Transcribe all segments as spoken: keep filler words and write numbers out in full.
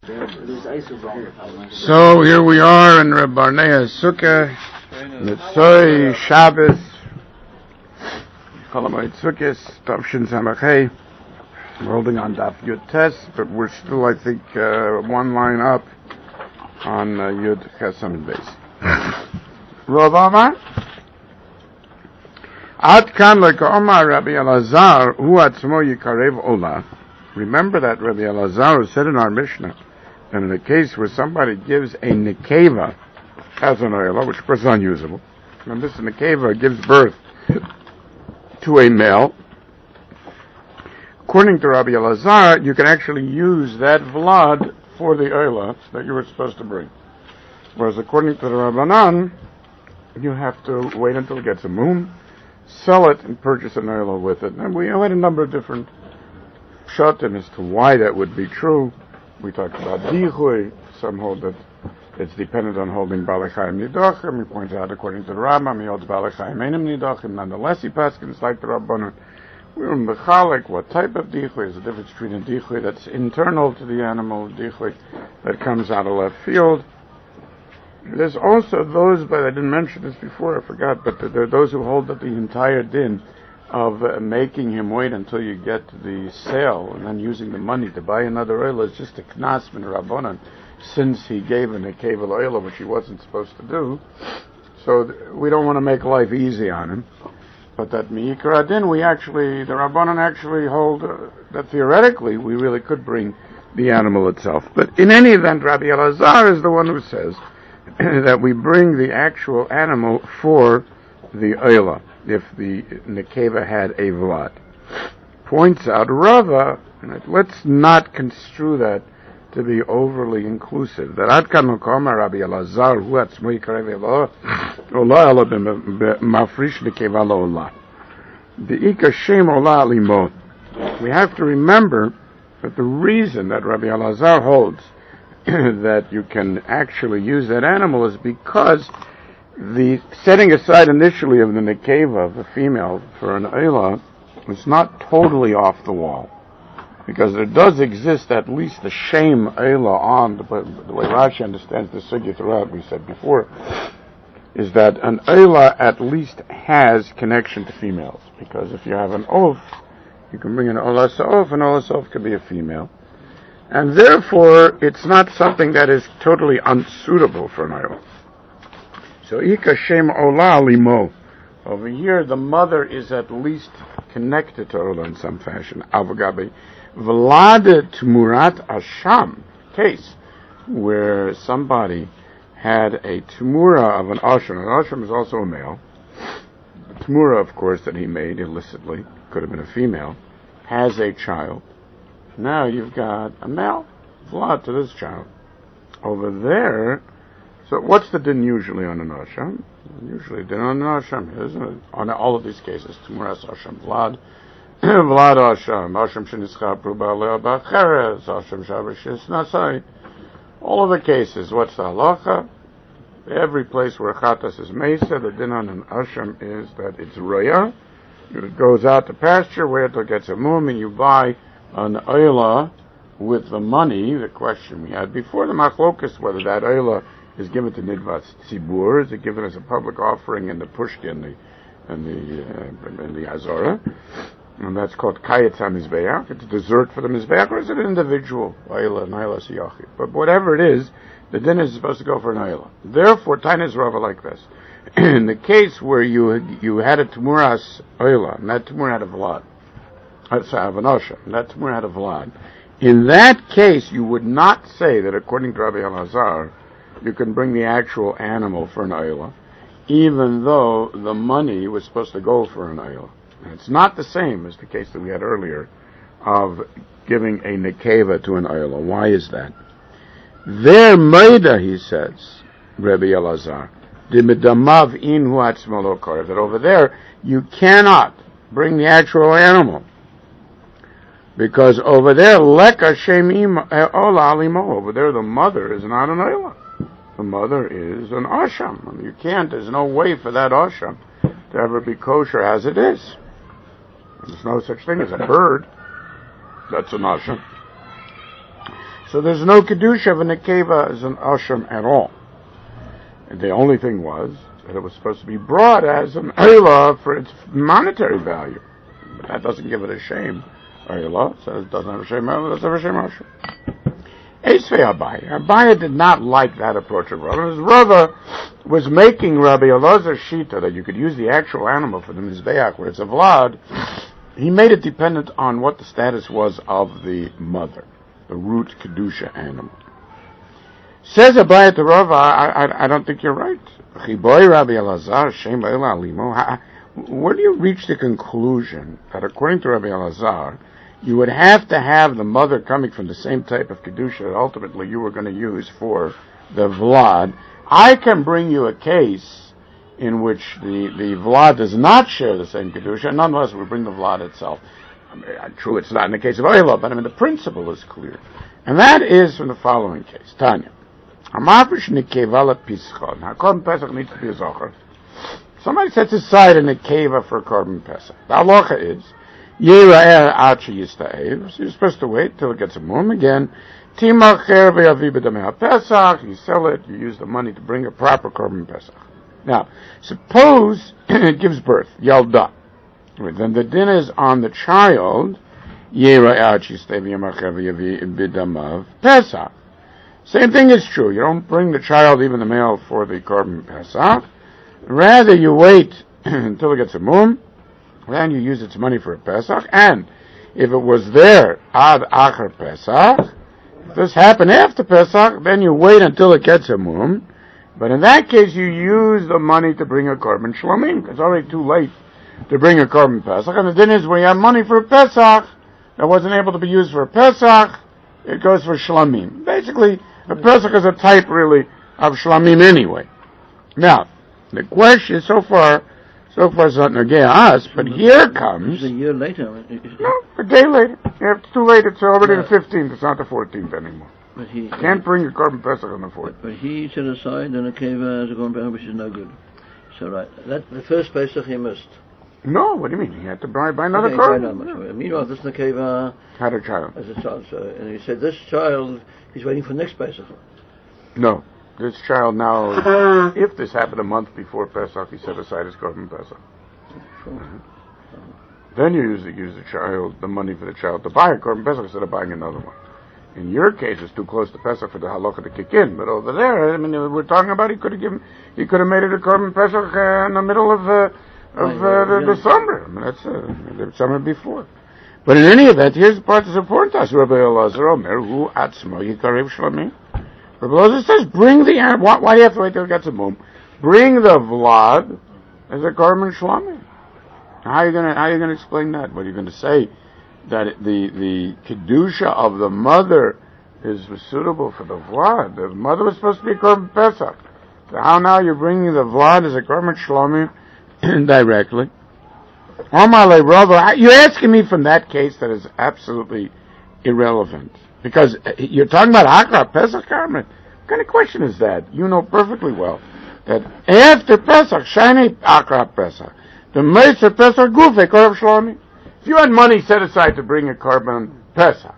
So here we are in Reb Barnea's Sukkah, Mitzvah Shabbos, Cholamoid Sukkos, Tavshin Samachay. We're holding on Daf Yud Tes, but we're still, I think, uh, one line up on uh, Yud Chesam Beis. Rav Amar, Ad kan le'ka'omar Rabbi Elazar hu atzmo yikarev ola. Remember that Rabbi Elazar said in our Mishnah, and in a case where somebody gives a nekeva as an oila, which of course is unusable, and this nekeva gives birth to a male, according to Rabbi Elazar, you can actually use that vlad for the oila that you were supposed to bring. Whereas according to the Rabbanan, you have to wait until it gets a moon, sell it, and purchase an oila with it. And we had a number of different pshatim as to why that would be true. We talked about dichui. Some hold that it's dependent on holding balachayim nidachim. He points out, according to the Rambam, he holds balachayim enim nidachim. Nonetheless, he paskins like the Rabbanan. We're in mechalik. What type of dichui is the difference between a dichui that's internal to the animal, dichui that comes out of left field? There's also those, but I didn't mention this before, I forgot, but there are those who hold that the entire din of uh, making him wait until you get to the sale and then using the money to buy another oil is just a knas min rabbanan, since he gave an akevel oil, which he wasn't supposed to do. So th- we don't want to make life easy on him. But that mi'ikar adin, we actually, the rabbanan actually hold uh, that theoretically we really could bring the animal itself. But in any event, Rabbi Elazar is the one who says that we bring the actual animal for the oila, if the nekeva had a vlad. Points out Rava, and let's not construe that to be overly inclusive, that ad kan mekoma Rabbi Elazar hu atzmo yikarev elo ola elo b'mafrish nekeva lo ola v'ika shem ola limo. We have to remember that the reason that Rabbi Elazar holds that you can actually use that animal is because the setting aside initially of the nekeva of the female for an oila is not totally off the wall, because there does exist at least the shame oila on the, the way Rashi understands the sugya throughout. We said before is that an oila at least has connection to females, because if you have an oaf, you can bring an ola sa'of, and ola sa'of could be a female. And therefore, it's not something that is totally unsuitable for an oil. So, Ika Shem Ola Limo. Over here, the mother is at least connected to Ola in some fashion. Avagabe. Vlad Tmurat Asham. Case where somebody had a Tmura of an Asham. An Asham is also a male. The Tmura, of course, that he made illicitly, could have been a female, has a child. Now you've got a male vlad to this child. Over there, so what's the din usually on an asham? Usually din on an asham is, uh, on all of these cases, tumuras asham vlad, vlad asham, asham shenischap ruba lea ba'cheres, asham shabashis nasai. All of the cases, what's the halacha? Every place where chatas is mesa, the din on an asham is that it's roya. It goes out to pasture, where it gets a mum, and you buy an oila with the money. The question we had before, the machlokas, whether that oila is given to nidvat tzibur, is it given as a public offering in the pushki and the and the uh, and the azora, and that's called kayetz hamizbeach. It's dessert for the mizbeach, or is it an individual oila, an oila siyachi? But whatever it is, the din is supposed to go for an oila. Therefore, Tainas Rava like this: in the case where you you had a tumuras oila, and that tumur had a vlad. That's Avanosha. That's more out of vlad. In that case, you would not say that, according to Rabbi Elazar, you can bring the actual animal for an oila, even though the money was supposed to go for an oila. It's not the same as the case that we had earlier of giving a nekeva to an oila. Why is that? Their maida, he says, Rabbi Elazar, dimidamav in hu atzmo lo karev, that over there you cannot bring the actual animal. Because over there, leka shemim ola alimo. Over there, the mother is not an oila. The mother is an asham. I mean, you can't. There's no way for that asham to ever be kosher as it is. There's no such thing as a bird that's an asham. So there's no kedusha of a nekeva as an asham at all. And the only thing was that it was supposed to be brought as an ayla for its monetary value. But that doesn't give it a shame. Ayla says it doesn't have a shame ayla, it doesn't have a shame asham. Esvei Abaye. Abaye did not like that approach of Rava. His Rava was making Rabbi Elazar Shita that you could use the actual animal for the Mizbeach, where it's a Vlad. He made it dependent on what the status was of the mother, the root Kedusha animal. Says Abaye to Rava, I, I, I don't think you're right. Chiboy Rabbi Elazar, Shem Ba'ila Alimo. Where do you reach the conclusion that according to Rabbi Elazar, you would have to have the mother coming from the same type of Kedusha that ultimately you were going to use for the Vlad? I can bring you a case in which the, the Vlad does not share the same Kedusha, and nonetheless we bring the Vlad itself. I mean, true, it's not in the case of Oyla, but I mean, the principle is clear. And that is from the following case. Tanya. Amafish Nikevala Pischon. Now, Korban Pesach needs to be a Zohar. Somebody sets aside a Nikeva for Korban Pesach. The halacha is, Yira'er Achi Yista'ev. So you're supposed to wait till it gets a mum again. Timacher ve'avi b'damei Pesach. You sell it, you use the money to bring a proper Korban Pesach. Now, suppose it gives birth, Yalda. Then the din is on the child, Yira'er Achi Yista'ev Timacher ve'avi b'damav Pesach. Same thing is true. You don't bring the child, even the male, for the Korban Pesach. Rather, you wait until it gets a mum. Then you use its money for a Pesach, and if it was there ad acher Pesach, if this happened after Pesach, then you wait until it gets a mum. But in that case, you use the money to bring a korban shlamim. It's already too late to bring a korban Pesach. And the din is when you have money for a Pesach that wasn't able to be used for a Pesach, it goes for shlamim. Basically, a Pesach is a type really of shlamim anyway. Now, the question so far. So far it's not negea us, but here comes... It's a year later. No, a day later. Yeah, it's too late, it's already no. the fifteenth, it's not the fourteenth anymore. But he... Can't bring a Korban Pesach on the fourteenth. But, but he set aside the nekeva as a Korban Pesach, which is no good. So right, that, the first Pesach he missed. No, what do you mean? He had to buy, buy another okay, Korban. Yeah. Meanwhile, this nekeva... Had a child. As a child, so, and he said this child, he's waiting for next Pesach. No. This child now, if this happened a month before Pesach, he set aside his Korban Pesach. Sure. Mm-hmm. Then you use the, use the child, the money for the child to buy a Korban Pesach instead of buying another one. In your case, it's too close to Pesach for the halacha to kick in. But over there, I mean, we're talking about he could have given, he could have made it a Korban Pesach uh, in the middle of uh, of uh, the, the summer. I mean, that's uh, the summer before. But in any event, here's the part that's important to us. Rabbi Elazar Omer, Hu Atzmo Yikarev Shlamim. Rabbi Elazar says, bring the animal. Why, why do you have to wait till it gets a mum? Bring the Vlad as a Korban Shlamim. How are you going to how are you going to explain that? What are you going to say? That the the kedusha of the mother is suitable for the Vlad. The mother was supposed to be a Korban Pesach. So how now you're bringing the Vlad as a Korban Shlamim indirectly? Omar brother, you're asking me from that case that is absolutely irrelevant. Because you're talking about Akra Pesach Karmen. What kind of question is that? You know perfectly well that after Pesach, Shani Akra Pesach, the Meiser Pesach Gufe Korban Shlamim. If you had money set aside to bring a Korban Pesach,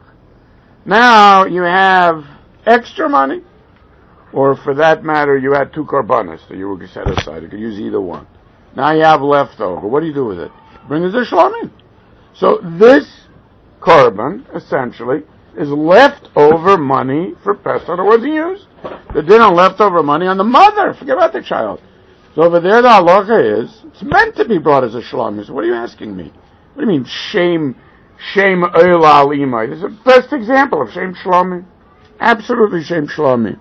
now you have extra money, or for that matter, you had two Korbanos that you were set aside. You could use either one. Now you have leftover. What do you do with it? Bring it to Shlamim. So this Korban, essentially, is leftover money for Pesach that wasn't used. The dinner leftover money on the mother. Forget about the child. So over there, the halacha is, it's meant to be brought as a Shlamim. So what are you asking me? What do you mean, shame, shame oila al imay? This is the best example of shame Shlamim. Absolutely shame Shlamim.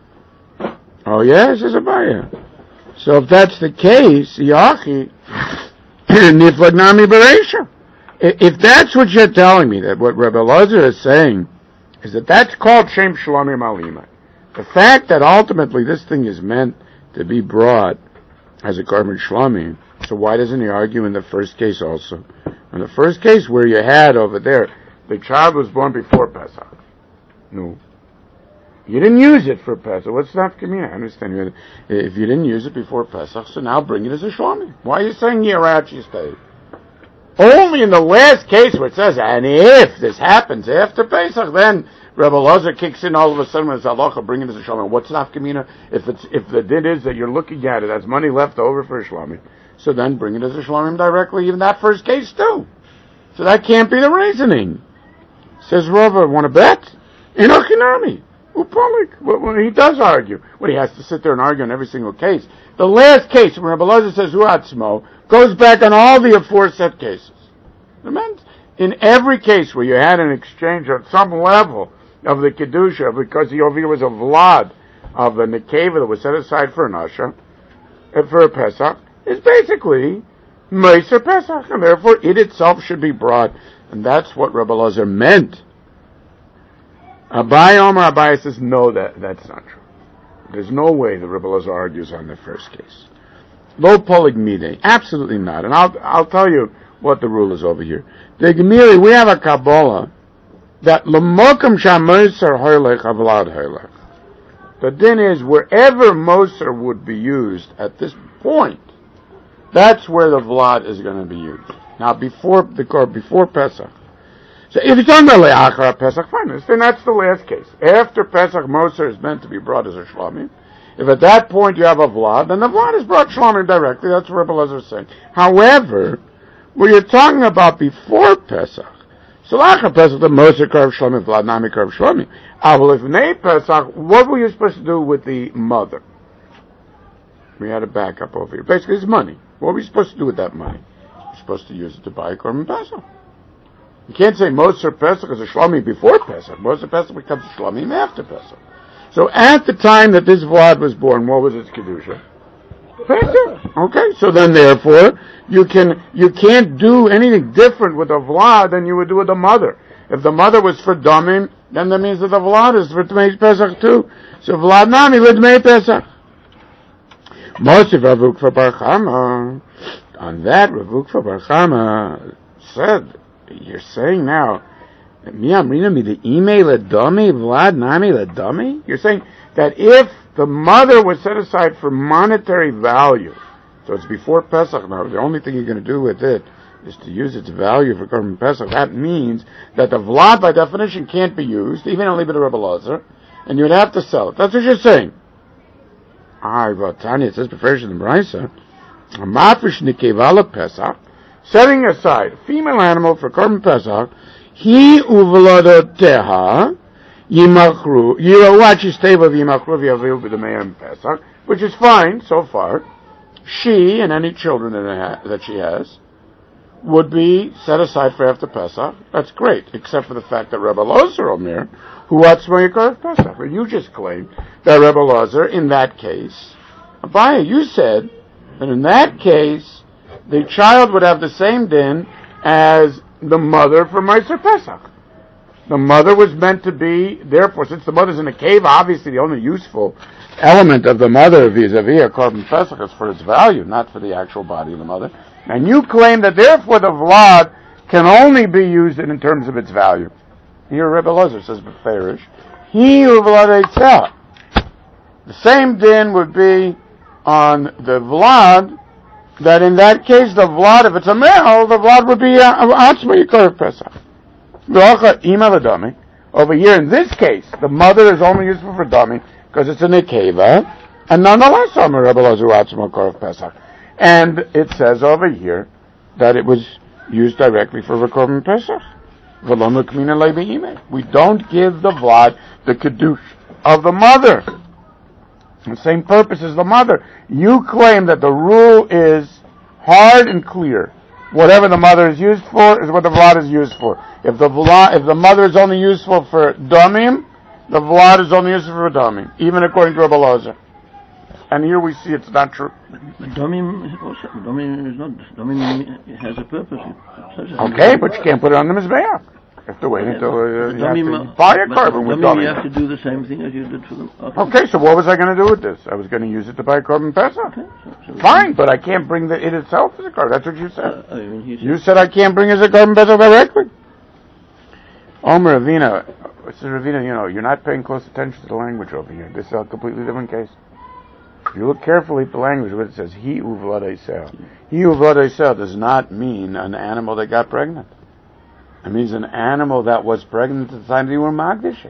Oh yes, says Abaye. So if that's the case, Yachi, niflagnami bereisha. If that's what you're telling me, that what Rebbe Elazar is saying, is that that's called shame Shlamim al imay. The fact that ultimately this thing is meant to be brought as a Korban Shlamim, so why doesn't he argue in the first case also? In the first case where you had over there, the child was born before Pesach. No. You didn't use it for Pesach. What's that community? I understand. If you didn't use it before Pesach, so now bring it as a Shlamim. Why are you saying Yerat Yistay? Only in the last case where it says, and if this happens after Pesach, then Rebbe Lazar kicks in all of a sudden when it's halacha, bring it as a shlomim. What's nafkamina? If it's if the din is that you're looking at it as money left over for a shlomim, so then bring it as a shlomim directly, even that first case too. So that can't be the reasoning. Says Rava, want to bet? Inochinami. Upolik. When he does argue, when he has to sit there and argue on every single case. The last case, when Rebbe Lazar says Uatzmo, goes back on all the aforesaid cases. In every case where you had an exchange at some level of the Kedusha, because the over here was a Vlad of the Nekeva that was set aside for an Asha, and for a Pesach, is basically Meiser Pesach, and therefore it itself should be brought. And that's what Rebbe Lazar meant. Abai Omar Abai says, no, that, that's not true. There's no way the Rebbe Lazar argues on the first case. Lo polig mide, absolutely not. And I'll I'll tell you what the rule is over here. The Gemiri, we have a Kabbalah that l'mokam shamoser hoylech avlad hoylech. The din is wherever moser would be used at this point, that's where the vlad is going to be used. Now before the before Pesach. So if you're talking about le'achar Pesach, fine, then that's the last case. After Pesach, moser is meant to be brought as a shlomim. If at that point you have a vlad, then the vlad is brought shlomim directly. That's what Rebbe Lazar is saying. However, when you're talking about before Pesach, so la'achar Pesach, the moser karv shlomim, vlad nami karv shlomim. Ah, well, if nei Pesach, what were you supposed to do with the mother? We had a backup over here. Basically, it's money. What were you supposed to do with that money? You're supposed to use it to buy a korban Pesach. You can't say Moser Pesach is a Shlomim before Pesach. Moser Pesach becomes a Shlomim after Pesach. So at the time that this Vlad was born, what was its Kedusha? Pesach. Okay, so then therefore, you can, you can't do anything different with a Vlad than you would do with a mother. If the mother was for Damim, then that means that the Vlad is for Tmei Pesach too. So Vlad Nami Lidmei Pesach. Moshe Ravuk for Bar Chama. On that, Ravuk for Bar Chama said, you're saying now, the email dummy, Vlad Nami dummy? You're saying that if the mother was set aside for monetary value, so it's before Pesach now, the only thing you're going to do with it is to use its value for Korban Pesach. That means that the Vlad, by definition, can't be used, even only by the Rebbe Lazar, and you would have to sell it. That's what you're saying. Ah, but Tanya, it says, Beferish in the Braisa, Mafish Nikevala Pesach, setting aside female animal for Korban Pesach, he uvladoteha yimachru yirawachi steva yimachru v'yavil b'damei Pesach, which is fine so far. She and any children that, that she has would be set aside for after Pesach. That's great, except for the fact that Rebbe Lazar Omer, who atzmo yikar Pesach. You just claimed that Rebbe Lazar, in that case, Abaya, you said that in that case, the child would have the same din as the mother for Meiser Pesach. The mother was meant to be, therefore, since the mother's in a cave, obviously the only useful element of the mother vis-a-vis a Korban Pesach is for its value, not for the actual body of the mother. And you claim that therefore the Vlad can only be used in terms of its value. Here Rebbe Lazar says, Beferish, he who Vlad Eitzah. The same din would be on the Vlad, that in that case the Vlad, if it's a male, the Vlad would be Atzma Yikar Pesach. Over here in this case, the mother is only useful for dummy because it's a nekeva, and nonetheless, Pesach. And it says over here that it was used directly for Korban Pesach. We don't give the Vlad the Kiddush of the mother. The same purpose as the mother. You claim that the rule is hard and clear. Whatever the mother is used for is what the Vlad is used for. If the Vlad, if the mother is only useful for Damim, the Vlad is only useful for Damim, even according to Rebbe Lazar. And here we see it's not true. Damim, Damim is not. Damim has a purpose. Okay, but you can't put it on the Mizbeach. You have to wait until uh, you Damim, have to buy a carbon with Damim. You have to do the same thing as you did for them. Okay, okay, so what was I going to do with this? I was going to use it to buy a Korban Pesach. Okay, so, so Fine, but I can't bring the, it itself as a carbon. That's what you said. Uh, I mean, said. You said I can't bring it as a Korban Pesach directly. Omer Ravina, says Ravina, you know, you're not paying close attention to the language over here. This is a completely different case. if you look carefully at the language, what it says, he uvlad eisel. He uvlad eisel does not mean an animal that got pregnant. It means an animal that was pregnant at the time that you were magdish.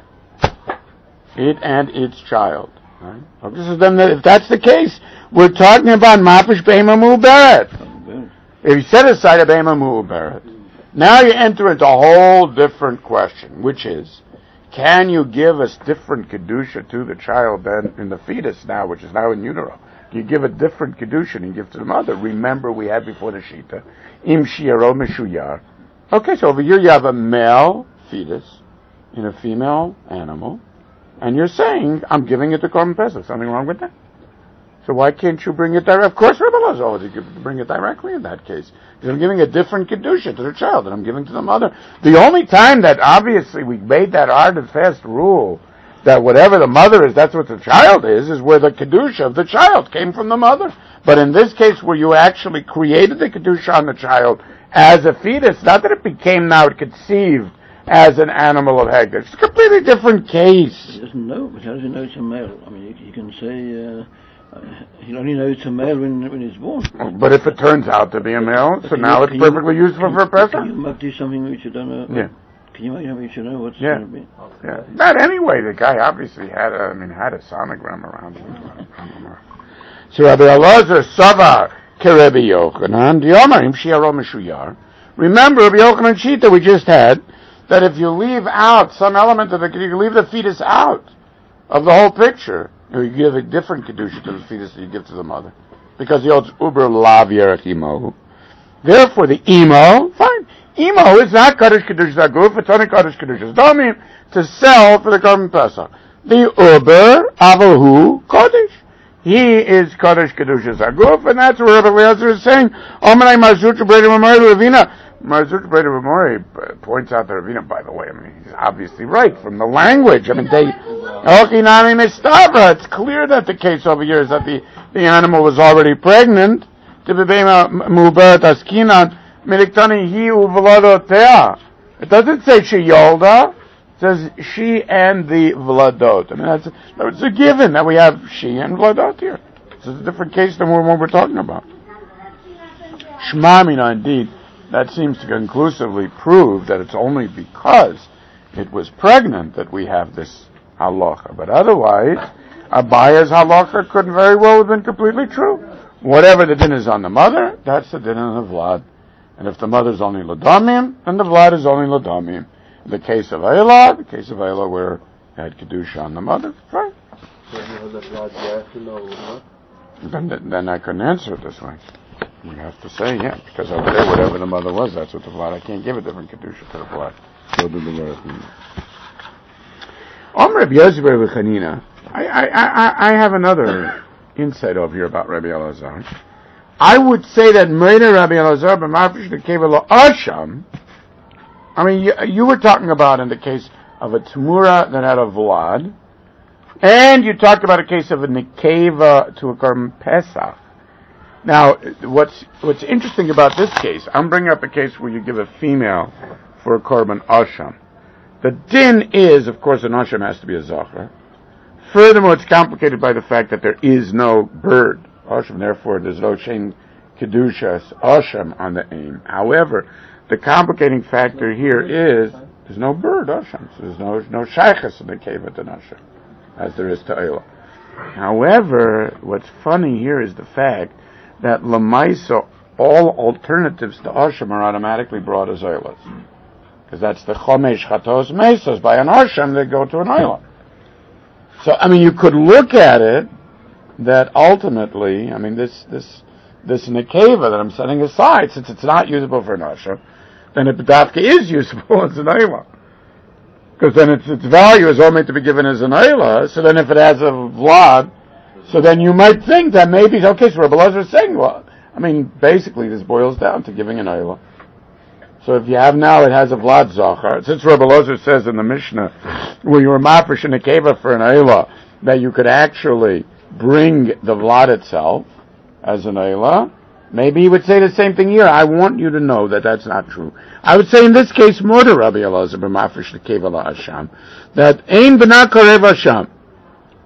It and its child. Right? If that's the case, we're talking about mafish behema mu'uberet. If you set aside a behema mu'uberet, now you enter into a whole different question, which is, can you give us different kedusha to the child than in the fetus now, which is now in utero? You give a different kedusha and you give to the mother. Remember, we had before the shita, im shiaro meshuyar. Okay, so over here you have a male fetus in a female animal, and you're saying, I'm giving it to Korban Pesach. Something wrong with that? So why can't you bring it directly? Of course, Rebbe Elazar always bring it directly in that case. Because I'm giving a different kedusha to the child than I'm giving to the mother. The only time that obviously we made that hard and fast rule that whatever the mother is, that's what the child is, is where the kedusha of the child came from the mother. But in this case, where you actually created the kedusha on the child as a fetus, not that it became now conceived as an animal of Haggadah. It's a completely different case. He doesn't know, but how does he know it's a male? I mean, you, you can say... Uh, Uh, he'll only know it's a male when when he's born. But if it turns out to be a male, so now it's perfectly you, useful for a person. Can you do something which you don't know? Yeah. Can you make something which you know what's yeah. going to be? Yeah. Not anyway. The guy obviously had a, I mean, had a sonogram around him. So Rabbi Elazar Sava Kerebi Yochanan Diomarim Shiaro Meshuyar. Remember, Rabbi Yochanan Shita we just had that if you leave out some element of the, you leave the fetus out of the whole picture. You give a different kedusha to the fetus that you give to the mother, because the old uber lav yerech imo. Therefore, the imo, fine, imo is not kaddish kedusha zaguf. It's only kaddish kedusha damim to sell for the Korban Pesach. The uber avahu kaddish. He is kaddish kedusha zaguf, and that's where Rabbi Elazar is saying, Omanai marzut breder memori Ravina. Marzut breder memori points out that Ravina, by the way, I mean, he's obviously right from the language. I mean, they. It's clear that the case over here is that the, the animal was already pregnant. It doesn't say she yolda. It says she and the vladot. I mean, that's it's a given that we have she and vladot here. This is a different case than what we're talking about. Shmamina, indeed, that seems to conclusively prove that it's only because it was pregnant that we have this halacha. But otherwise, Abaya's halacha could very well have been completely true. Whatever the din is on the mother, that's the din on the vlad. And if the mother's only ladamim, then the vlad is only ladamim. In the case of Ayla, the case of Ayla where it had kedusha on the mother, right? Then, then I couldn't answer it this way. We have to say, yeah, because over there, whatever the mother was, that's what the vlad. I can't give a different kedusha to the vlad. So do the Lerachim. Om Rabbi Yosef Rabbi Chanina. I, I, I, I have another insight over here about Rabbi Elazar. I would say that Meina Rabbi Elazar b'mafish nekeva asham. I mean, you, you were talking about in the case of a Tamura that had a Vlad, and you talked about a case of a Nekeva to a Korban Pesach. Now, what's what's interesting about this case, I'm bringing up a case where you give a female for a Korban Asham. The din is, of course, an Asham has to be a Zachar. Furthermore, it's complicated by the fact that there is no bird Asham, therefore there's no Shein Kedushas Asham on the aim. However, the complicating factor here is there's no bird Asham, so there's no no Shaychas in the Keva to Asham, as there is to Eilah. However, what's funny here is the fact that Lamaisa, all alternatives to Asham are automatically brought as Eilas. Because that's the Chomesh Chatos Mesos. By an Asham, they go to an Eilah. So, I mean, you could look at it that ultimately, I mean, this this this Nekeva that I'm setting aside, since it's not usable for an Asham, then it B'davka is usable as an Eilah. Because then its its value is only to be given as an Eilah, so then if it has a Vlad, so then you might think that maybe, okay, so Rabbi Elazar is saying, well, I mean, basically this boils down to giving an Eilah. So if you have now, it has a Vlad Zachar. Since Rabbi Elazar says in the Mishnah, where you were mafish in a keva for an Eilah, that you could actually bring the Vlad itself as an Eilah, maybe he would say the same thing here. I want you to know that that's not true. I would say in this case, more to Rabbi Elazar, b'mafish the keva la Asham, that ein b'na karev Asham.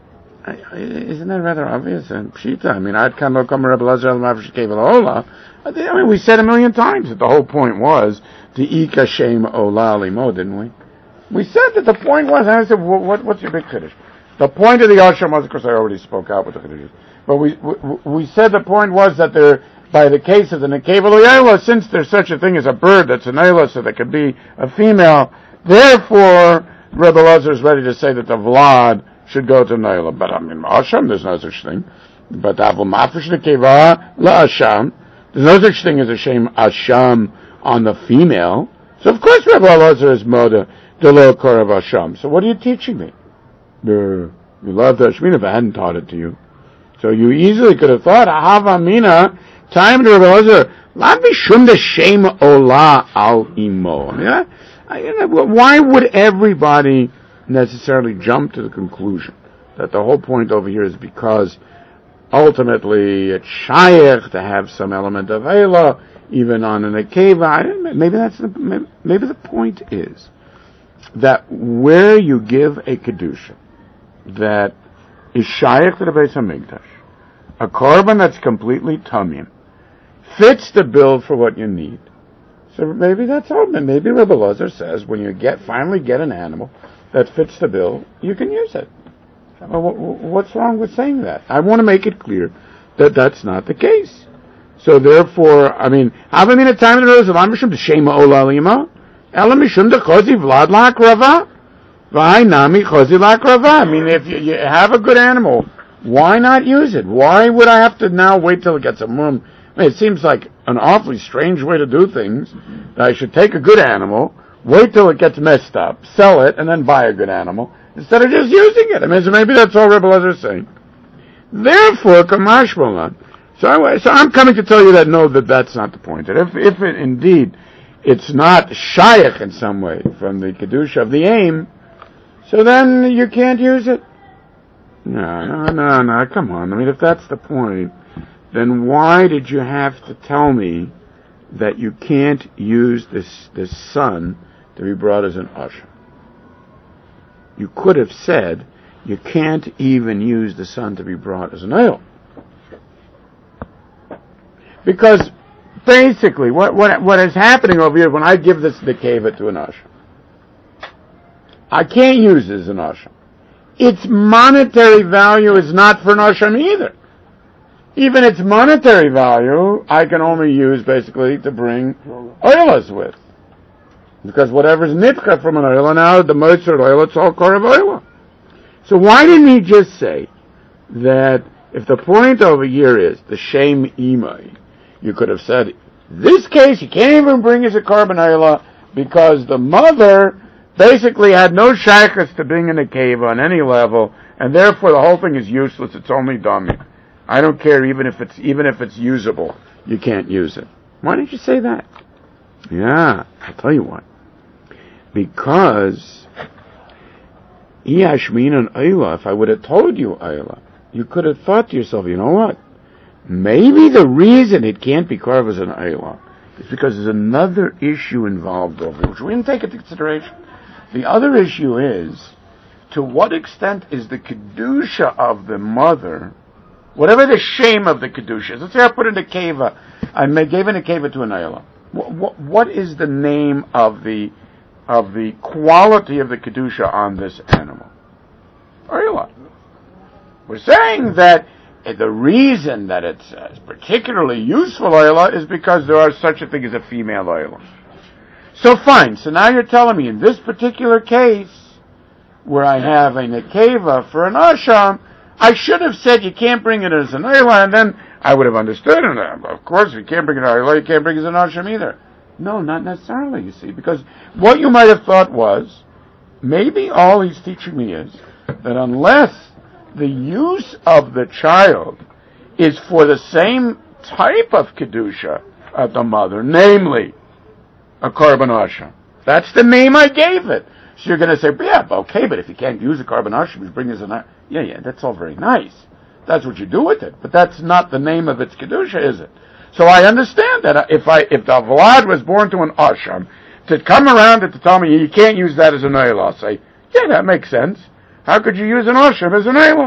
I, I, isn't that rather obvious? And pshita, I mean, I'd come come Rebbe Lazar Ola. I mean, we said a million times that the whole point was to ika shem ola limo, didn't we? We said that the point was, and I said, what, what, what's your big kiddush? The point of the Asham was, of course, I already spoke out with the kiddush, but we, we we said the point was that there, by the case of the nekeva loyela, since there's such a thing as a bird that's an ayla, so that could be a female, therefore, Rebbe Lazar is ready to say that the vlad should go to Naila. But I mean, Asham, there's no such thing. But Avul Mafish nekeva la Asham, there's no such thing as a shame Asham on the female. So of course Rebbe Lazar is moda de lo korav Asham. So what are you teaching me? You love the Ashmina, if I hadn't taught it to you. So you easily could have thought, Ahava Mina, time to Rebbe Lazar, la bishum de shem ola al imo. I mean, I, I, you know, why would everybody necessarily jump to the conclusion that the whole point over here is because ultimately it's shaykh to have some element of Eila, even on an Akeva? Maybe that's the, maybe, maybe the point is that where you give a Kedusha that is shaykh to the Beis HaMikdash, a korban that's completely tamim, fits the bill for what you need. So maybe that's all. Maybe Rebbe Lazar says when you get finally get an animal that fits the bill, you can use it. What's wrong with saying that? I want to make it clear that that's not the case. So therefore, I mean, have I mean a time in the rose of Amishum to Shema Ola Lima? Ela Mishum to Chozi Vlad Lakrava? Vai Nami Chozi Lakrava? I mean, if you, you have a good animal, why not use it? Why would I have to now wait till it gets a mum? I mean, it seems like an awfully strange way to do things. That I should take a good animal, wait till it gets messed up, sell it, and then buy a good animal, instead of just using it. I mean, so maybe that's all Rebbe Lazar is saying. Therefore, Kamash Molan. So, I, so I'm coming to tell you that no, that that's not the point. That if, if it indeed, it's not shaykh in some way from the Kedusha of the aim, so then you can't use it. No, no, no, no, come on. I mean, if that's the point, then why did you have to tell me that you can't use this this son to be brought as an usher? You could have said you can't even use the son to be brought as an ale. Because basically what what what is happening over here when I give this nekeva to an usher, I can't use it as an usher. Its monetary value is not for an usher either. Even its monetary value, I can only use basically to bring oilas with. Because whatever's nitcha from an oila now, the moitzer oila, it's all korav oila. So why didn't he just say that if the point over here is the shem imai, you could have said, this case you can't even bring as a korban oila because the mother basically had no shaykhs to bring in a cave on any level, and therefore the whole thing is useless, it's only dummy. I don't care even if it's even if it's usable. You can't use it. Why didn't you say that? Yeah, I'll tell you what. Because Iyashmin and Ayla, if I would have told you Ayla, you could have thought to yourself, you know what? Maybe the reason it can't be carved as an Ayla is because there's another issue involved over it, which we didn't take into consideration. The other issue is, to what extent is the Kedusha of the mother, whatever the shame of the Kedusha is, let's say I put in a keva, I gave in a keva to an ayla. What, what, what is the name of the of the quality of the Kedusha on this animal? Ayla. We're saying that the reason that it's a particularly useful ayla is because there are such a thing as a female ayla. So fine, so now you're telling me in this particular case, where I have a nekeva for an asham, I should have said you can't bring it as an ayla, and then I would have understood it. Of course, if you can't bring it as an ayla, you can't bring it as an asham either. No, not necessarily, you see, because what you might have thought was, maybe all he's teaching me is that unless the use of the child is for the same type of kedusha of the mother, namely a korban asham, that's the name I gave it. So you're going to say, yeah, okay, but if you can't use a korban asham, you bring it as an ayla. Yeah, yeah, that's all very nice. That's what you do with it. But that's not the name of its kedusha, is it? So I understand that if I if the Vlad was born to an asham, to come around and to tell me you can't use that as an ayla, I'll say, yeah, that makes sense. How could you use an asham as an ayla?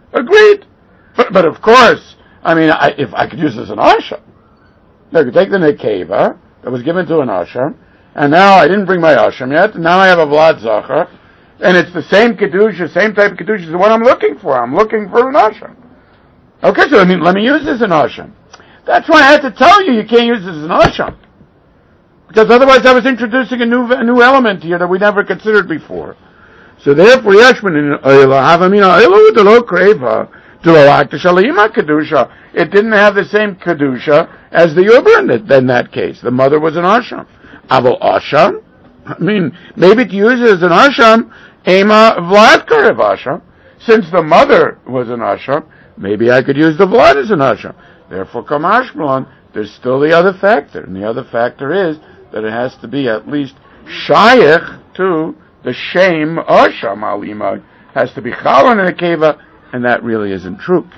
Agreed. But, but of course, I mean, I, if I could use this as an Asha, I could take the Nekeva that was given to an Asha, and now I didn't bring my Asham yet, and now I have a Vlad Zachar, and it's the same Kedusha, same type of Kedusha as the one I'm looking for. I'm looking for an Asham. Okay, so I mean, let me use this as an Asham. That's why I had to tell you you can't use this as an Asham. Because otherwise I was introducing a new a new element here that we never considered before. So therefore, Yeshman in Oila, Havamina Oila Udalo Kreva, Dulalaktashalayima Kedusha. It didn't have the same Kedusha as the Uber in, the, in that case. The mother was an Asham. Aval Asham? I mean, maybe to use it as an Asham, Ema Vlad Karev Asham. Since the mother was an Asham, maybe I could use the Vlad as an Asham. Therefore, Kamashmalon, there's still the other factor. And the other factor is that it has to be at least Shayach to the Shem Asham Alima. Has to be Chalon in a Keva, and that really isn't true.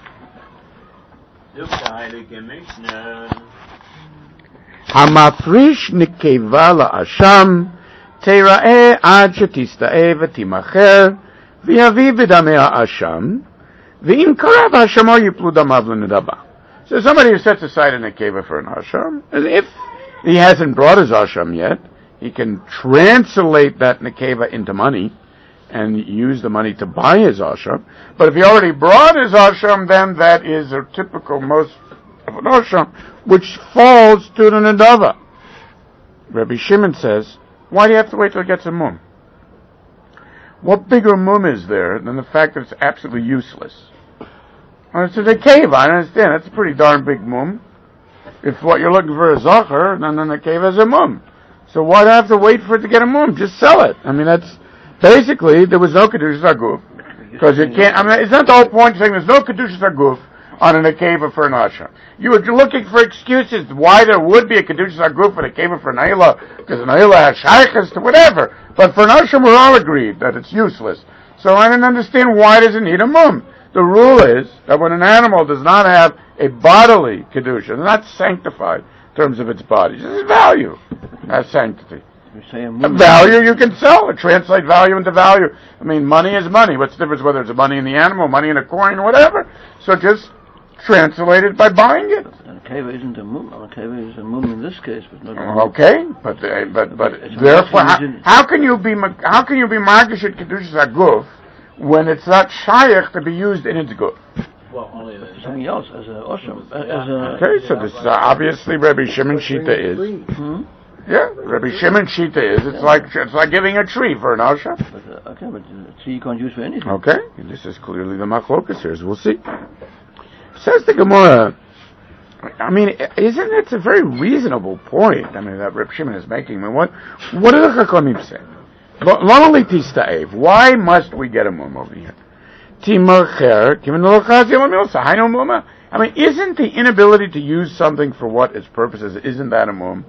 Hamafrish Nikeva la'asham teira'eh ad shetista'eh v'timacher v'yavi v'dameh ha'asham v'im karav ha'ashamo yiplu damav l'nedaba. So somebody who sets aside a nekeva for an asham, and if he hasn't brought his asham yet, he can translate that nekeva into money and use the money to buy his asham. But if he already brought his asham, then that is a typical most of an asham, which falls to the nedava. Rabbi Shimon says, why do you have to wait till it gets a mum? What bigger mum is there than the fact that it's absolutely useless? Well, it's a nekeva, I understand, that's a pretty darn big mum. If what you're looking for is zachar, then the nekeva is a mum. So why do I have to wait for it to get a mum? Just sell it. I mean, that's basically, there was no Kedushas HaGuf, because you can't, I mean, it's not the whole point saying there's no Kedushas HaGuf on a nekeva for an Asham. You were looking for excuses why there would be a Kedushas HaGuf for a nekeva for an Ayla, because an Ayla has shaykhs to whatever. But for an Asham, we're all agreed that it's useless. So I didn't understand why does it need a mum. The rule is that when an animal does not have a bodily Kedusha, it's not sanctified in terms of its body, it's its value, not sanctity. A value you can sell, translate value into value. I mean, money is money. What's the difference whether it's money in the animal, money in a coin, whatever? So just translate it by buying it. And keva isn't a mum. A keva is a mum in this case, but not a mum. Okay, but uh, but but therefore, how, how can you be how can you be margishet kedushas haguf when it's not shayach to be used in its guf? Well, only something else as a osham. As a okay, so this is uh, obviously Rabbi Shimon Shita is. Hmm? Yeah, Rabbi Shimon Shita is. It's yeah. like it's like giving a tree for an Osha. But, uh, okay, but a tree you can't use for anything. Okay, and this is clearly the machlokas here, as we'll see. Says the Gemara, I mean, isn't it a very reasonable point, I mean, that Rabbi Shimon is making? I mean, what, what do the Chachamim say? Lonely tista'ev, why must we get a mum over here? Timarcher, given the lochaz yomilsa, haino muma. I mean, isn't the inability to use something for what its purpose is, isn't that a mum?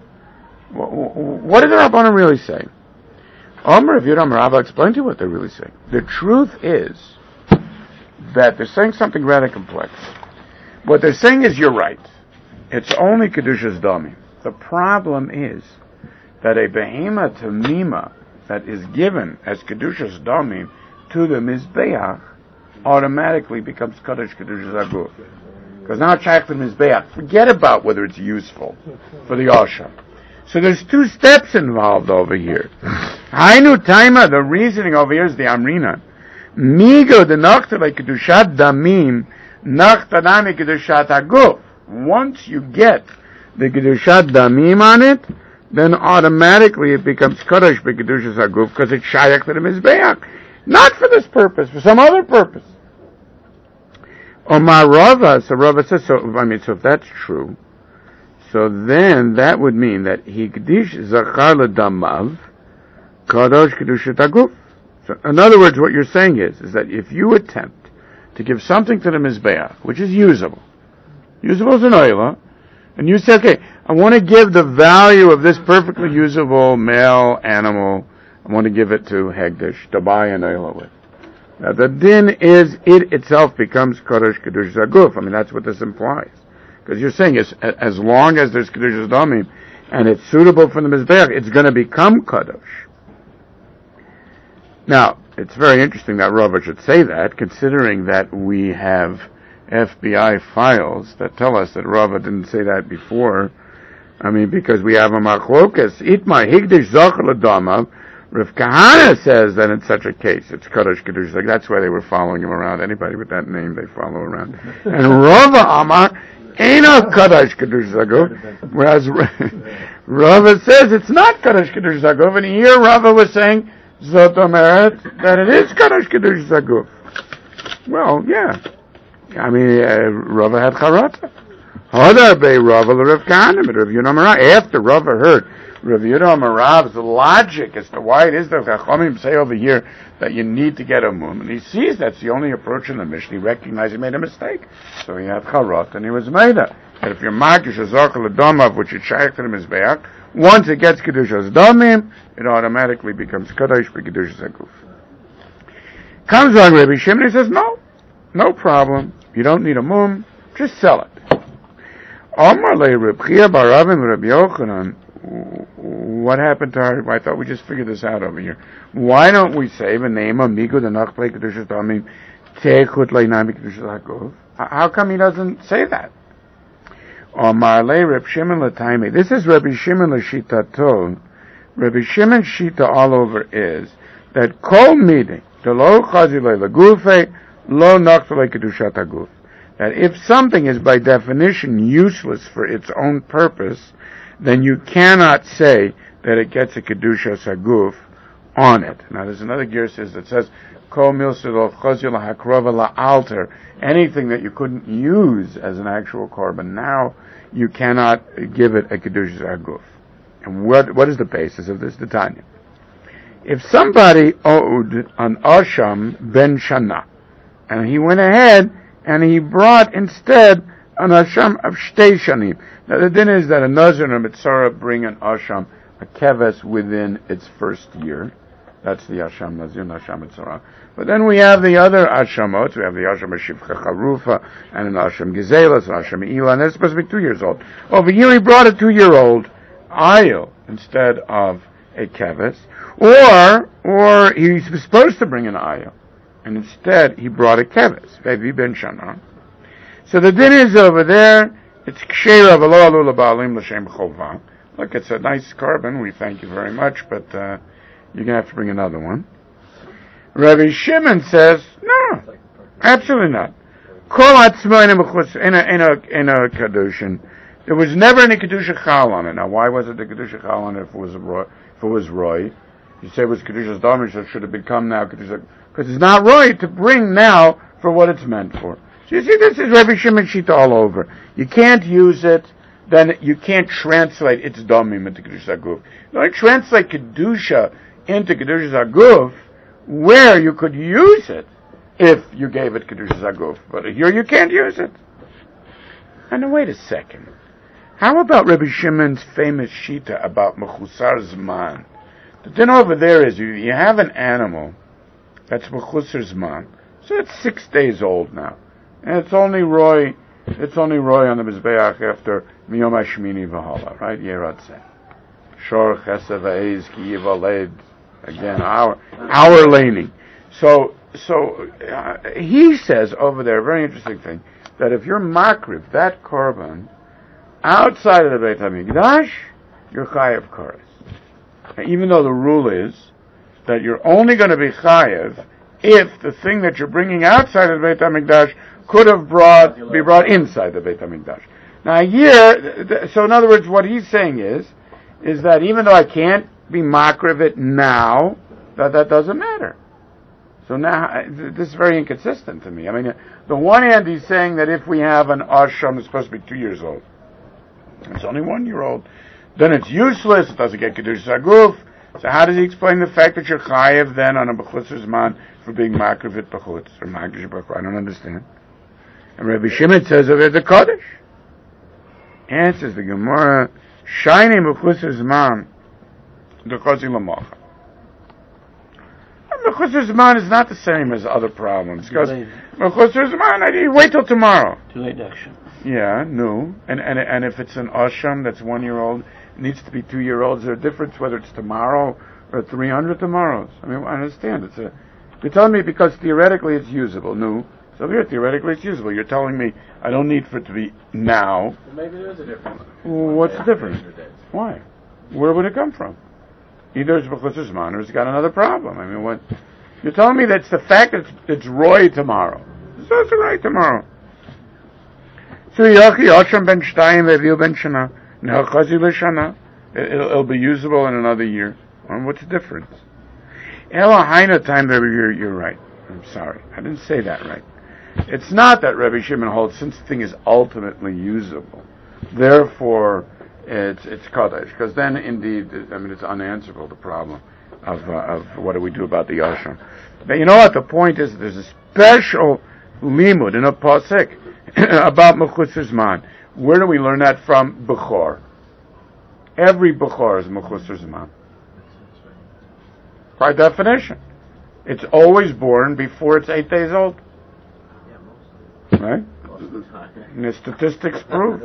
What did the Rabbanim really say? Omer Rav Yehuda Rabba explained to you what they're really saying. The truth is that they're saying something rather complex. What they're saying is you're right. It's only Kedushas Dami. The problem is that a Behema Tamima that is given as Kedushas Dami to the Mizbeach automatically becomes Kaddish Kedushas Aguf. Because now it's Shaykh to the Mizbeach. Forget about whether it's useful for the Osha. So there's two steps involved over here. Hainu Taima, the reasoning over here is the Amrina. Migo the Nachtale Kedushat Damim, Nachtanami Kedushat Haguf. Once you get the Kedushat Damim on it, then automatically it becomes Kaddish B'Kedushas Haguf because it's Shaykh to the Mizbeach. Not for this purpose, for some other purpose. Omar Rava, so Rava says, so, I mean, so if that's true, so then that would mean that Hikdish Zachar L'Damav Kadosh Kedushat Haguf. So in other words, what you're saying is, is that if you attempt to give something to the Mizbeach, which is usable, usable as an oila, and you say, okay, I want to give the value of this perfectly usable male animal, I want to give it to Hegdish, to buy an oila with. Now the din is, it itself becomes Kadosh Kedushat Haguf. I mean, that's what this implies. Because you're saying as, as long as there's Kedushas Damim and it's suitable for the Mizbeach, it's going to become Kadosh. Now, it's very interesting that Rava should say that, considering that we have F B I files that tell us that Rava didn't say that before. I mean, because we have a machlokas. Itma higdish zocher l'damav. Rav Kahana says that in such a case, it's Kadosh Kedush. Like, that's why they were following him around. Anybody with that name, they follow around. And Rava Amar, ain't no Kadosh Kedush Zaguf. Whereas Rava says it's not Kadosh Kedush Zaguf. And here Rava was saying, Zot Omeret, that it is Kadosh Kedush Zaguf. Well, yeah. I mean, uh, Rava had Charata. Hadar Bey Rava Rav Kahana, but Rav Yonah after Rava heard Rav Yehuda Marav's logic as to why it is that Chachamim say over here that you need to get a mum, and he sees that's the only approach in the Mishnah. He recognized he made a mistake, so he had charot and he was made up. And if you're makish a zokel adomav, which is shaykh to the mizbeach, once it gets kedushas domim, it automatically becomes kadosh b'kedushas aguf. Comes on Rabbi Shimon, he says no, no problem. You don't need a mum, just sell it. Omar le Reb Chia bar Ravim Reb Yochanan. What happened to our, I thought we just figured this out over here. Why don't we say the name of Migu the Nachplei Kedushas Damim Techut Leinami Kedushas Hakov? How come he doesn't say that? Omar le Reb Shimon Lataime. This is Rabbi Shimon Lashitato. Rabbi Shimon's Shita all over is that Kol Midi the Lo Chazi Le Lagufe Lo Nachplei Kedushat Haguf. That if something is by definition useless for its own purpose, then you cannot say that it gets a kedusha saguf on it. Now, there's another girsa that says, "Kol milsudol chozil hakrova la'alter." Anything that you couldn't use as an actual korban, now you cannot give it a kedusha saguf. And what what is the basis of this? The Tanya. If somebody owed an asham ben shana, and he went ahead and he brought instead an asham of shtei shanim. Now the din is that a nazir and a mitzvah bring an asham, a keves, within its first year. That's the asham nazir and asham mitzvah. But then we have the other ashamot. We have the asham shivcha charufa and an asham gezelas, an asham ila, and they're supposed to be two years old. Over here he brought a two-year-old ayil instead of a keves, or or he's supposed to bring an ayil, and instead he brought a keves, Vevi ben shana. So the din is over there, it's ksheira v'lo alu l'ba'alim l'shem chovah. Look, it's a nice carbon, we thank you very much, but uh, you're going to have to bring another one. Rabbi Shimon says, no, absolutely not. Kol atzma in a, in a, in a kedushin. There was never any kedusha chal on it. Now, why was it the kedusha chal on it if it was a roy? If it was roy? You say it was kedusha's damish, so it should have become now kedusha, because it's not roy to bring now for what it's meant for. So you see, this is Rabbi Shimon Shita all over. You can't use it, then you can't translate its domim into Kedusha Aguf. You only translate Kedusha into Kedusha Aguf where you could use it if you gave it Kedusha Aguf. But here you can't use it. And now wait a second. How about Rabbi Shimon's famous Shita about Mechusar Zman? The thing over there is you, you have an animal that's Mechusar Zman. So it's six days old now. And it's only Roy, it's only Roy on the Mizbeach after Miyom HaShmini V'Hala, right? Yeratzeh. Shor Chesed V'Eiz Ki Yivaled. Again, our, our laning. So, so, uh, he says over there, a very interesting thing, that if you're makriv, that korban, outside of the Beit HaMikdash, you're chayav kares. Even though the rule is that you're only going to be chayav if the thing that you're bringing outside of the Beit HaMikdash could have brought, be brought inside the Beit HaMikdash. Now here, so in other words, what he's saying is, is that even though I can't be makriv it now, that that doesn't matter. So now, this is very inconsistent to me. I mean, the one hand he's saying that if we have an asham that's supposed to be two years old, it's only one year old, then it's useless, it doesn't get Kedusha Aguf. So how does he explain the fact that you're chayev then on a b'chutz zman for being makriv it b'chutz, or makriv b'chutz? I don't understand. And Rabbi Shimon says of it, the Kodesh. Answers the Gemara, Shiny Mechusar Zman, the Kozi Lamocha. Mechusar Zman is not the same as other problems. Because Mechusar Zman, you wait till tomorrow. Too late action. Yeah, no. And, and, and if it's an Asham that's one year old, it needs to be two year old, is there a difference whether it's tomorrow or three hundred tomorrows? I mean, I understand. It's a, You're telling me because theoretically it's usable. No. So here, theoretically it's usable. You're telling me I don't need for it to be now. Well, maybe there is a difference. Well, what's the difference? Why? Where would it come from? Either it's B'chutzes Zman or it's got another problem. I mean, what? You're telling me that's the fact that it's, it's Roy tomorrow. So it's Roy tomorrow. So Yochi Osham ben Shtayim Ve'Viu ben Shana Ne'Chazi l'Shana. It'll be usable in another year. Well, what's the difference? Ela Haina time that you're, you're right. I'm sorry. I didn't say that right. It's not that Rabbi Shimon holds, since the thing is ultimately usable, therefore it's it's Kodesh. Because then, indeed, I mean, it's unanswerable, the problem of uh, of what do we do about the Yasham. But you know what? The point is, there's a special limud in a pasuk about Mechutzer Zman. Where do we learn that from? Bechor. Every Bechor is Mechutzer Zman. By definition. It's always born before it's eight days old. Right? And the statistics prove.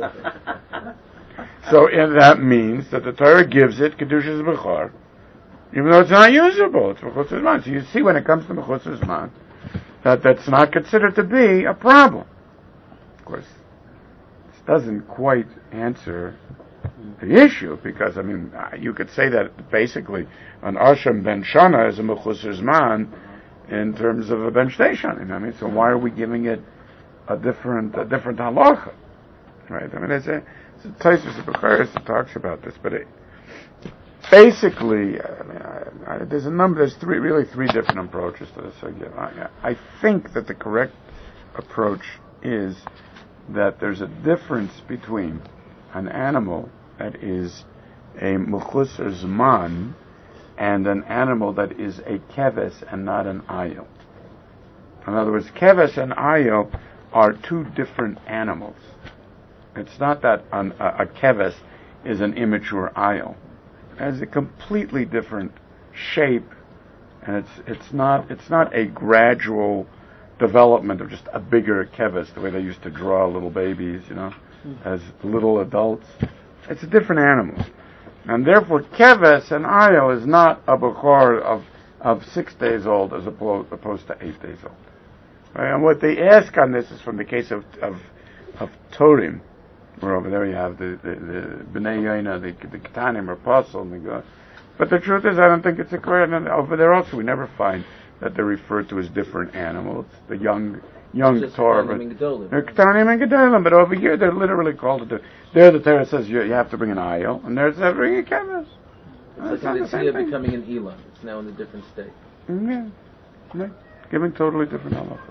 So and that means that the Torah gives it Kedushas Bechor, even though it's not usable. It's Mechutzer Zman. So you see when it comes to Mechutzer Zman, that that's not considered to be a problem. Of course, this doesn't quite answer the issue, because, I mean, you could say that basically an Asham ben Shana is a Mechutzer Zman in terms of a ben Shtei Shanim. I mean, so why are we giving it a different a different halacha? Right? I mean, it's a it's a Tosfos Becharis that talks about this, but it, basically, I mean, I, I, there's a number, there's three, really three different approaches to this. I, I think that the correct approach is that there's a difference between an animal that is a Mechutzer Zman and an animal that is a keves and not an ayil. In other words, keves and ayil are two different animals. It's not that an, a, a keves is an immature ayil. It has a completely different shape, and it's it's not it's not a gradual development of just a bigger keves, the way they used to draw little babies, you know, as little adults. It's a different animal. And therefore, keves and ayil is not a bechor of, of six days old as opposed, opposed to eight days old. Right? And what they ask on this is from the case of of, of Torim, where over there you have the, the, the Bnei Yaina, the, the Ketanim, or Apostle, and the God. But the truth is, I don't think it's a clear, and over there also we never find that they're referred to as different animals. The young young Torah, Ketanim and Gedolim, but over here they're literally called it. There the Torah says you, you have to bring an ayil, and there's to bring a keves. It's like the idea of becoming an Elah. It's now in a different state. Yeah, right. Giving totally different halachas.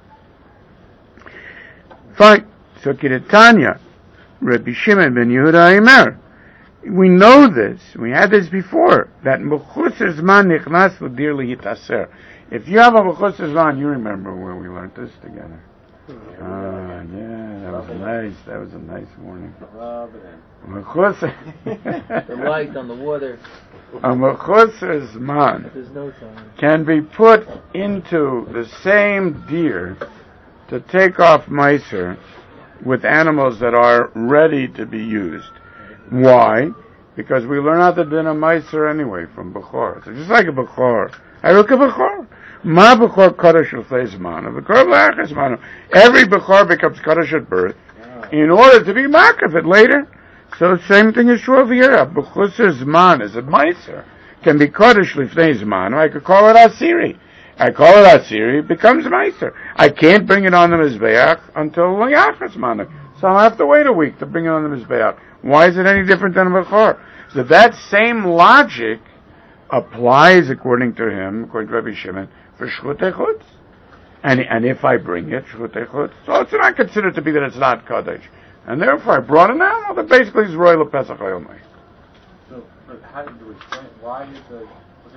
Fine. So Kiritanya, Rabbi Shimon ben Yehuda Aimer. We know this. We had this before. That Mechutzer Zman nichnas l'dir lehitaser. If you have a Mechutzer Zman, you remember where we learned this together. Ah, yeah, that was nice. That was a nice morning. Mechutzer. The light on the water. A Mechutzer Zman There's no time. can be put into the same deer to take off miser with animals that are ready to be used. Why? Because we learn how to din a miser anyway from Bechor. So just like a Bechor. I look at Bechor. Ma Bechor Kodesh L'fnei Zmano. Bechor L'achas Zmano. Every Bechor becomes Kodesh at birth in order to be Makav it later. So the same thing is true over here. A Bechutzer Zman is a miser. Can be Kodesh L'fnei Zmano. I could call it Asiri. I call it Asiri, it becomes miser. I can't bring it on the Mizbeach until L'achas Zmano. So I'll have to wait a week to bring it on the Mizbeach. Why is it any different than a Bechor? So that same logic applies, according to him, according to Rabbi Shimon, for Shchutei Chutz. And, and if I bring it, Shchutei Chutz, so it's not considered to be that it's not Kodesh. And therefore I brought an animal that basically is Roy LePesach Hayomai. So, but how do you explain, why is the,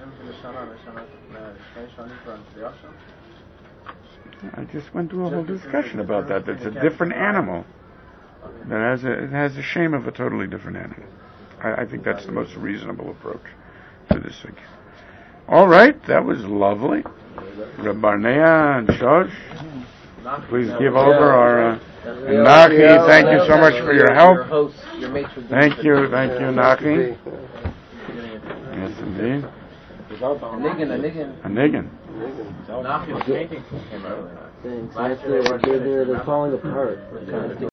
I just went through a whole discussion about that. It's a different animal. That has a, it has a shame of a totally different animal. I, I think that's the most reasonable approach to this thing. All right, that was lovely. Reb Barnea and Shosh, please give over our... Uh, and Nachi, thank you so much for your help. Thank you, thank you, Nachi. Yes, indeed. A niggin, a niggin. A niggin. Nachum was painting came earlier. Things. Last That's year they the, weren't they're, finished, they're, they're remember? falling apart.